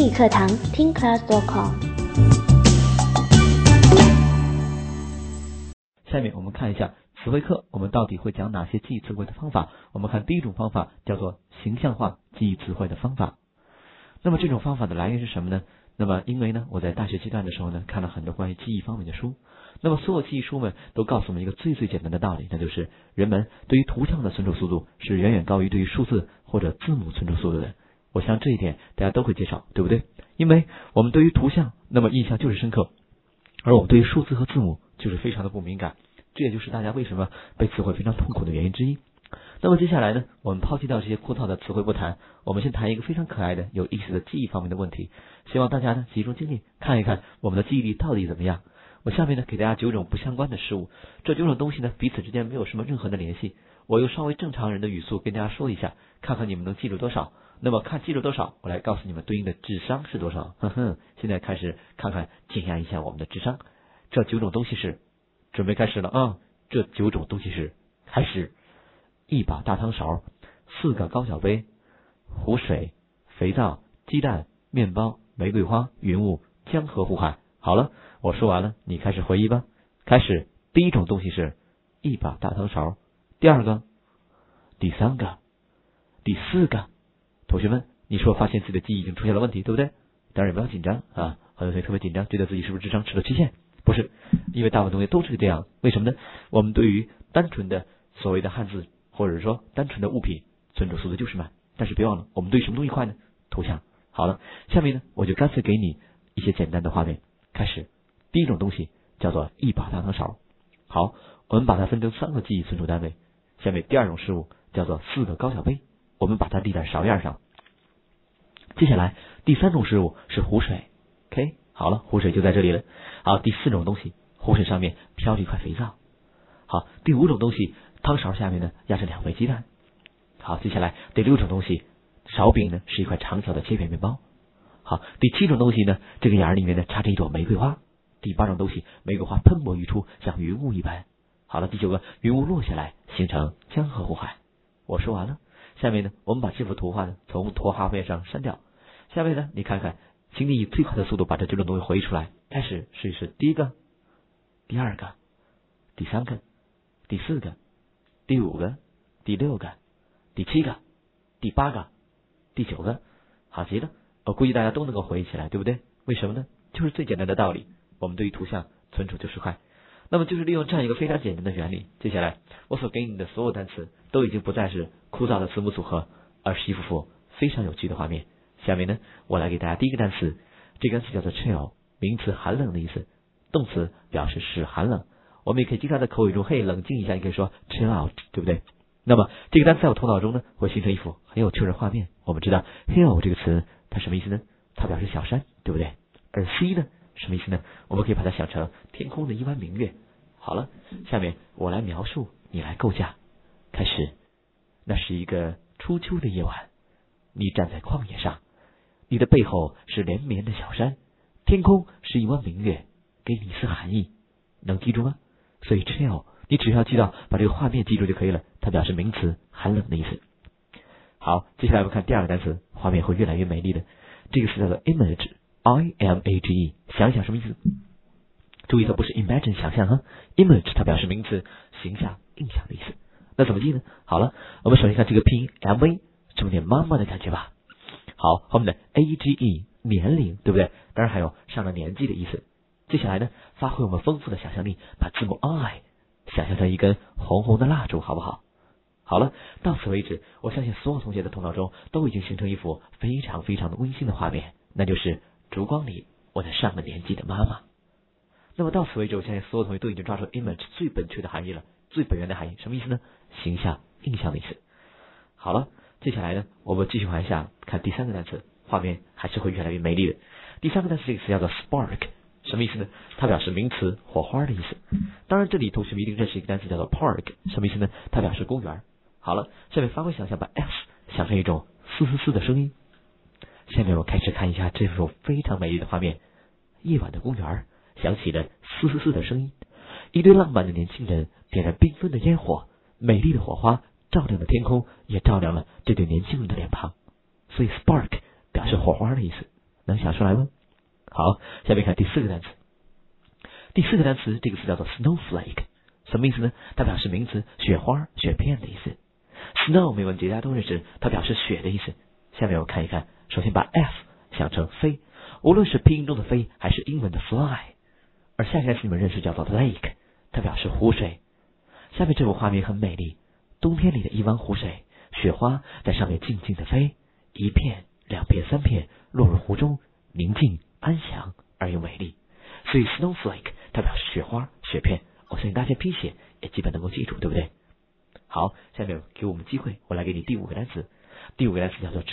语课堂听 class.com。 下面我们看一下词汇课，我们到底会讲哪些记忆词汇的方法。我们看第一种方法叫做形象化记忆词汇的方法。那么这种方法的来源是什么呢？那么因为呢，我在大学阶段的时候呢，看了很多关于记忆方面的书。那么所有记忆书们都告诉我们一个最简单的道理，那就是人们对于图像的存储速度是远远高于对于数字或者字母存储速度的。我想这一点大家都会接受，对不对？因为我们对于图像那么印象就是深刻，而我们对于数字和字母就是非常的不敏感，这也就是大家为什么背词汇非常痛苦的原因之一。那么接下来呢，我们抛弃掉这些枯燥的词汇不谈，我们先谈一个非常可爱的有意思的记忆方面的问题，希望大家呢集中精力看一看我们的记忆力到底怎么样。我下面呢给大家9种不相关的事物，这9种东西呢彼此之间没有什么任何的联系，我用稍微正常人的语速跟大家说一下，看看你们能记住多少。那么看记住多少，我来告诉你们对应的智商是多少。现在开始看看检验一下我们的智商。这9种东西是，准备开始了啊！这9种东西是，开始。1把大汤勺，4个高脚杯，湖水，肥皂，鸡蛋，面包，玫瑰花，云雾，江河湖海。好了，我说完了，你开始回忆吧。开始，第一种东西是1把大汤勺，第2个，第3个，第4个。同学们，你是否发现自己的记忆已经出现了问题，对不对？当然也不要紧张啊，很多同学特别紧张，觉得自己是不是智商吃了期限？不是，因为大部分同学都是这样。为什么呢？我们对于单纯的所谓的汉字或者说单纯的物品存储速度就是慢，但是别忘了我们对什么东西快呢？图像。好了，下面呢我就干脆给你一些简单的画面。开始，第一种东西叫做1把大汤勺。好，我们把它分成3个记忆存储单位。下面第2种事物叫做4个高脚杯，我们把它立在勺沿上。接下来第3种事物是湖水。 OK， 好了，湖水就在这里了。好，第4种东西，湖水上面飘着一块肥皂。好，第5种东西，汤勺下面呢压着2枚鸡蛋。好，接下来第6种东西，勺柄呢是一块长条的切片面包。好，第7种东西呢，这个眼里面呢插着一朵玫瑰花。第8种东西，玫瑰花喷薄欲出，像云雾一般。好了，第9个，云雾落下来，形成江河湖海。我说完了，下面呢，我们把这幅图画呢从图画面上删掉。下面呢，你看看，请你以最快的速度把这9种东西回忆出来。开始试一试，第1个，第2个，第3个，第4个，第5个，第6个，第7个，第8个，第9个。好极了，我估计大家都能够回忆起来，对不对？为什么呢？就是最简单的道理，我们对于图像存储就是快。那么就是利用这样一个非常简单的原理，接下来我所给你的所有单词都已经不再是枯燥的词母组合，而是一幅幅非常有趣的画面。下面呢，我来给大家第一个单词，这个单词叫做 chill， 名词寒冷的意思，动词表示使寒冷。我们也可以经常在口语中嘿冷静一下，你可以说 chill out， 对不对？那么这个单词在我头脑中呢会形成一幅很有趣的画面。我们知道 hill 这个词它什么意思呢？它表示小山，对不对？而 sea 呢什么意思呢？我们可以把它想成天空的一弯明月。好了，下面我来描述，你来构架。开始，那是一个初秋的夜晚，你站在旷野上，你的背后是连绵的小山，天空是一弯明月，给你一丝寒意，能记住吗？所以 chill 你只要记到把这个画面记住就可以了，它表示名词寒冷的意思。好，接下来我们看第2个单词，画面会越来越美丽的。这个词叫做 image， I-M-A-G-E， 想一想什么意思？注意它不是 imagine 想象哈 ，image 它表示名词形象印象的意思。那怎么记呢？好了，我们首先看这个拼音 M-A， 这么点妈妈的感觉吧。好，后面的 A-G-E 年龄，对不对？当然还有上了年纪的意思。接下来呢，发挥我们丰富的想象力，把字母 I 想象成一根红红的蜡烛，好不好？好了，到此为止，我相信所有同学的头脑中都已经形成一幅非常非常的温馨的画面，那就是烛光里我的上了年纪的妈妈。那么到此为止，我相信所有同学都已经抓住 image 最本确的含义了，最本源的含义，什么意思呢？形象、印象的意思。好了，接下来呢，我们继续往下看第3个单词，画面还是会越来越美丽的。第3个单词这个词叫做 spark， 什么意思呢？它表示名词火花的意思。当然这里同学们一定认识一个单词叫做 park， 什么意思呢？它表示公园。好了，下面发挥想象，把 s 想成一种嘶嘶嘶的声音。下面我开始看一下这幅非常美丽的画面，夜晚的公园响起了嘶嘶嘶的声音，一堆浪漫的年轻人点燃缤纷的烟火，美丽的火花照亮了天空，也照亮了这对年轻人的脸庞。所以 spark 表示火花的意思。 能想出来吗？好，下面看第4个单词。第4个单词，这个词叫做 snowflake， 什么意思呢？它表示名词雪花、雪片的意思。Snow 没问题，大家都认识，它表示雪的意思。下面我们看一看，首先把 F 想成飞，无论是拼音中的飞还是英文的 fly。而下一个单词你们认识叫做 lake， 它表示湖水。下面这幅画面很美丽，冬天里的一湾湖水，雪花在上面静静的飞，一片、2片、3片落入湖中，宁静、安详而又美丽。所以 snowflake 它表示雪花、雪片。我相信大家拼写也基本能够记住，对不对？好，下面给我们机会，我来给你第5个单词。第5个单词叫做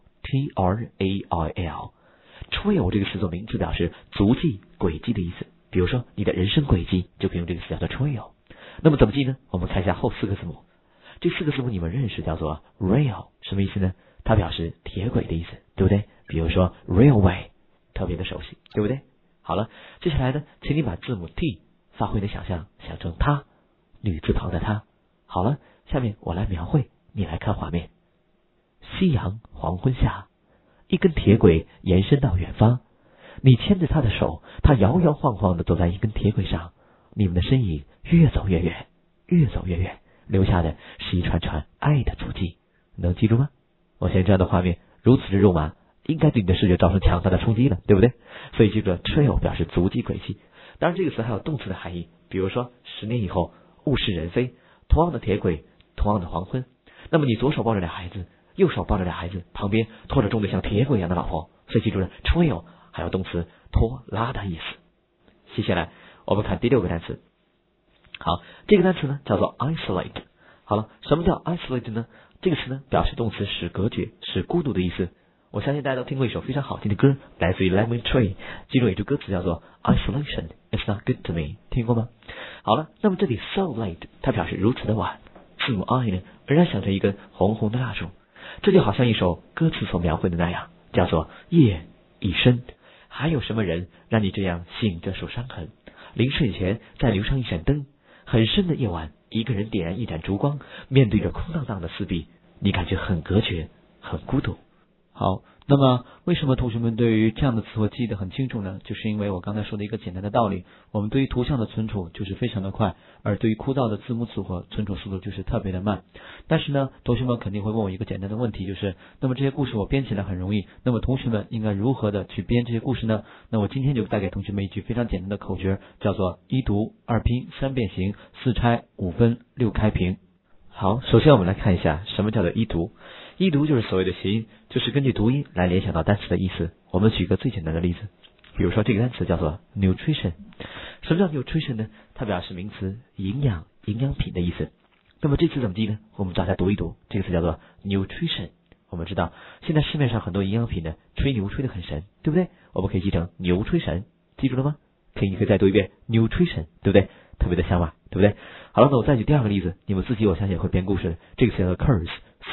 trail，T-R-A-I-L。trail 这个词做名词表示足迹、轨迹的意思。比如说你的人生轨迹就可以用这个词叫做 trail。那么怎么记呢？我们看一下后4个字母。这4个字母你们认识，叫做 rail， 什么意思呢？它表示铁轨的意思，对不对？比如说 railway， 特别的熟悉，对不对？好了，接下来呢，请你把字母 T 发挥你的想象，想成它，女字旁的它。好了，下面我来描绘，你来看画面。夕阳黄昏下，一根铁轨延伸到远方，你牵着他的手，他摇摇晃晃地走在一根铁轨上，你们的身影越走越远，越走越远，留下的是一串串爱的足迹。能记住吗？我相信这样的画面如此之肉麻，应该对你的视觉造成强大的冲击了，对不对？所以记住了 trail 表示足迹轨迹。当然这个词还有动词的含义，比如说10年以后物是人非，同样的铁轨，同样的黄昏，那么你左手抱着俩孩子，右手抱着俩孩子，旁边拖着重的像铁轨一样的老婆。所以记住了 trail 还有动词拖拉的意思。接下来我们看第6个单词。好，这个单词呢叫做 isolate。 好了，什么叫 isolate 呢？这个词呢表示动词使隔绝、使孤独的意思。我相信大家都听过一首非常好听的歌，来自于 Lemon Tree， 其中有一句歌词叫做 Isolation It's Not Good To Me， 听过吗？好了，那么这里 so late 它表示如此的晚，字母 I 呢仍然想着一根红红的蜡烛，这就好像一首歌词所描绘的那样，叫做夜已深，还有什么人让你这样醒着数伤痕？临睡前再留上一盏灯，很深的夜晚，一个人点燃一盏烛光，面对着空荡荡的四壁，你感觉很隔绝，很孤独。好，那么为什么同学们对于这样的词汇记得很清楚呢？就是因为我刚才说的一个简单的道理，我们对于图像的存储就是非常的快，而对于枯燥的字母组合存储速度就是特别的慢。但是呢，同学们肯定会问我一个简单的问题，就是那么这些故事我编起来很容易，那么同学们应该如何的去编这些故事呢？那我今天就带给同学们一句非常简单的口诀，叫做1读2拼3变形4拆5分6开平。好，首先我们来看一下什么叫做1读。1读就是所谓的谐音，就是根据读音来联想到单词的意思。我们举个最简单的例子，比如说这个单词叫做 nutrition。 什么叫 nutrition 呢？它表示名词营养、营养品的意思。那么这词怎么记呢？我们找一下读一读，这个词叫做 nutrition。 我们知道现在市面上很多营养品呢吹牛吹得很神，对不对？我们可以记成牛吹神，记住了吗？你可以再读一遍 nutrition， 对不对？特别的像吧，对不对？好了，那我再举第2个例子，你们自己我相信也会编故事的。这个词叫做 curse，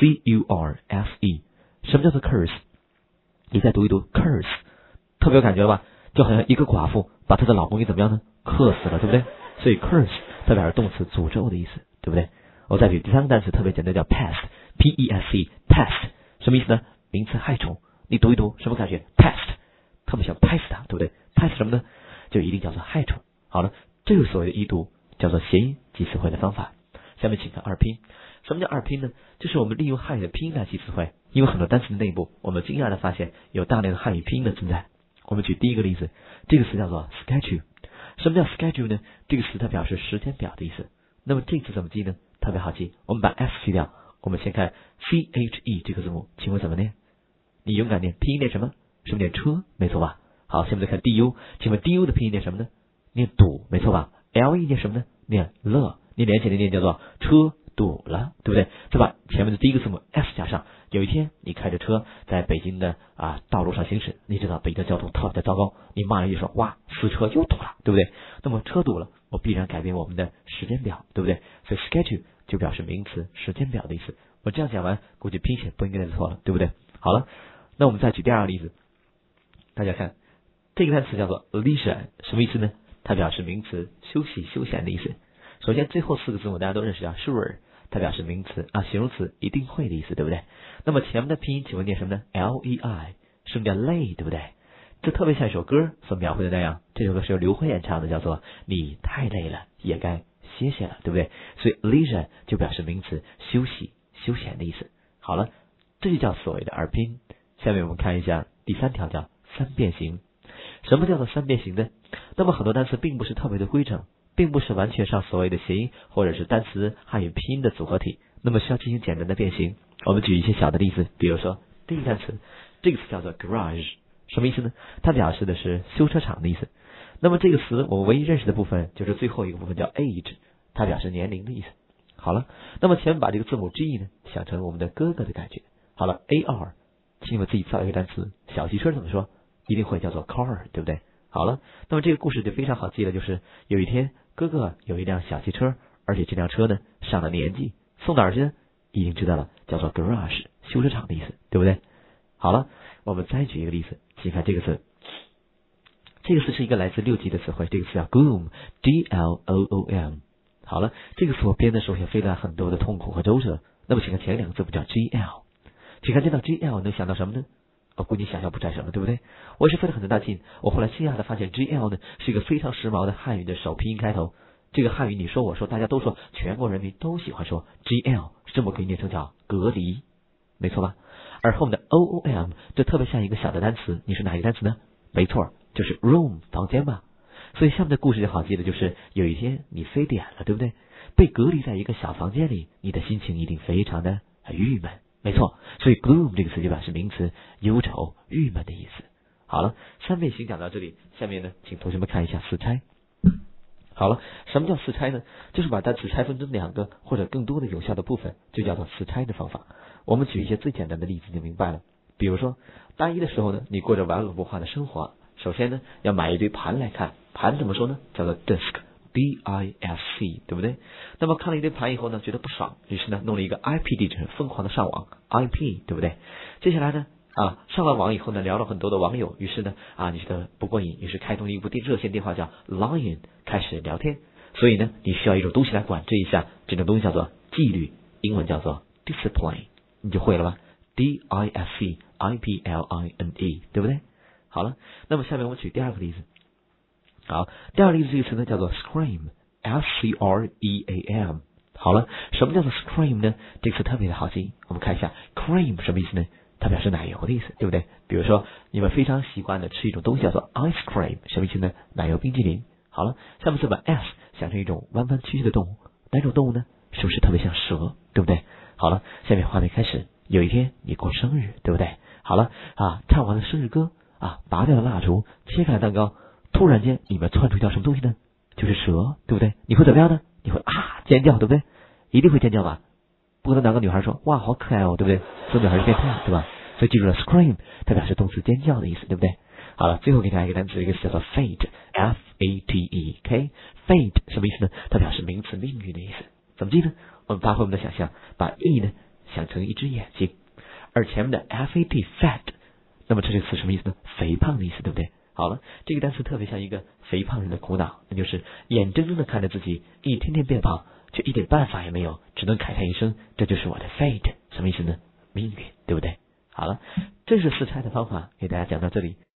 C-U-R-S-E。 什么叫做 curse？ 你再读一读 curse， 特别有感觉了吧？就好像一个寡妇把她的老公给怎么样呢？克死了，对不对？所以 curse 代表是动词诅咒的意思，对不对？我再举第3个单词，特别简单，叫 pest， P-E-S-T， pest 什么意思呢？名词害虫。你读一读什么感觉？ pest 特别想拍死它，对不对？拍死什么呢？就一定叫做害虫。好了，这就是所谓的1读，叫做谐音记词汇的方法。下面请看2拼。什么叫2拼呢？就是我们利用汉语的拼音来记词汇。因为很多单词的内部，我们惊讶的发现有大量的汉语拼音的存在。我们举第1个例子，这个词叫做 schedule。 什么叫 schedule 呢？这个词它表示时间表的意思。那么这个词怎么记呢？特别好记，我们把 s 去掉，我们先看 C-H-E 这个字母，请问怎么念？你勇敢念，拼音念什么？是不是念车？没错吧？好，下面再看 D-U， 请问 D-U 的拼音念什么呢？念堵，没错吧？ L-E 念什么呢？念乐，你连起来念叫做车堵了，对不对？再把前面的第1个字母 S 加上。有一天你开着车在北京的道路上行驶，你知道北京的交通特别的糟糕，你骂人一说，哇，死车又堵了，对不对？那么车堵了，我必然改变我们的时间表，对不对？所以 schedule 就表示名词时间表的意思。我这样讲完，估计拼写不应该再错了，对不对？好了，那我们再举第2个例子，大家看这个单词叫做 leisure， 什么意思呢？它表示名词休息、休闲的意思。首先最后4个字母大家都认识，叫 sure， 它表示名词形容词一定会的意思，对不对？那么前面的拼音请问念什么呢？ L-E-I， 什么叫累，对不对？ 这特别像一首歌所描绘的那样，这首歌是由刘辉演唱的，叫做你太累了也该歇歇了，对不对？所以 leisure 就表示名词休息休闲的意思。好了，这就叫所谓的二拼。下面我们看一下第3条，叫三变形。什么叫做三变形呢？那么很多单词并不是特别的规整，并不是完全上所谓的谐音或者是单词汉语拼音的组合体，那么需要进行简单的变形。我们举一些小的例子，比如说第一个单词，这个词叫做 garage， 什么意思呢？它表示的是修车厂的意思。那么这个词我们唯一认识的部分就是最后一个部分叫 age， 它表示年龄的意思。好了，那么前面把这个字母 G 呢想成我们的哥哥的感觉。好了 AR， 请你们自己造一个单词，小汽车怎么说？一定会叫做 car， 对不对？好了，那么这个故事就非常好记了，就是有一天哥哥有一辆小汽车，而且这辆车呢上了年纪，送哪儿去呢？已经知道了，叫做 garage， 修车厂的意思，对不对？好了，我们再举一个例子，请看这个词，这个词是一个来自6级的词汇，这个词叫 gloom， Gloom。 好了，这个词我编的时候也费了很多的痛苦和周折。那么请看前2个字不叫 GL， 请看见到 GL 能想到什么呢？我估计想象不出来什么，对不对？我是费了很大劲，我后来惊讶的发现 GL 呢是一个非常时髦的汉语的首拼音开头。这个汉语你说我说大家都说，全国人民都喜欢说 GL， 这么可以念成叫隔离，没错吧？而后面的 OOM 这特别像一个小的单词，你是哪一个单词呢？没错，就是 room， 房间吧。所以下面的故事就好记的，就是有一天你非典了，对不对？被隔离在一个小房间里，你的心情一定非常的郁闷。没错，所以 gloom 这个词就表示名词忧愁郁闷的意思。好了，三变形讲到这里，下面呢请同学们看一下四拆。好了，什么叫四拆呢？就是把单词拆分成2个或者更多的有效的部分，就叫做四拆的方法。我们举一些最简单的例子就明白了。比如说大一的时候呢，你过着玩恶不化的生活，首先呢要买一堆盘来看，盘怎么说呢？叫做 disk，DISC， 对不对？那么看了一堆盘以后呢，觉得不爽，于是呢弄了一个 IP 地址，疯狂的上网 IP， 对不对？接下来呢上了网以后呢，聊了很多的网友，于是呢你觉得不过瘾，于是开通了一部热线电话叫 Line， 开始聊天。所以呢你需要一种东西来管制一下，这种东西叫做纪律，英文叫做 discipline， 你就会了吧？ DISCIPLINE， 对不对？好了，那么下面我们举第2个例子。好，第2个例子这个词呢叫做 scream，SCREAM。 好了，什么叫做 scream 呢？这个词特别的好记，我们看一下 cream 什么意思呢？它表示奶油的意思，对不对？比如说你们非常习惯的吃一种东西叫做 ice cream， 什么意思呢？奶油冰淇淋。好了，下面再把 S 想成一种弯弯曲曲的动物，哪种动物呢？是不是特别像蛇，对不对？好了，下面画面开始，有一天你过生日，对不对？好了唱完了生日歌拔掉了蜡烛，切开了蛋糕，突然间里面窜出一条什么东西呢？就是蛇，对不对？你会怎么样呢？你会尖叫，对不对？一定会尖叫吧？不可能哪个女孩说哇好可爱哦，对不对？这女孩是变态，对吧？所以记住了 scream 它表示动词尖叫的意思，对不对？好了，最后给大家一个单词，一个词叫做 fate， F-A-T-E， fate 什么意思呢？它表示名词命运的意思。怎么记呢？我们发挥我们的想象，把 E 呢想成一只眼睛，而前面的 F-A-T fat， 那么这个词什么意思呢？肥胖的意思，对不对？好了，这个单词特别像一个肥胖人的苦恼，那就是眼睁睁的看着自己一天天变胖，却一点办法也没有，只能慨叹一声，这就是我的 fate， 什么意思呢？命运，对不对？好了，这是四拆的方法，给大家讲到这里。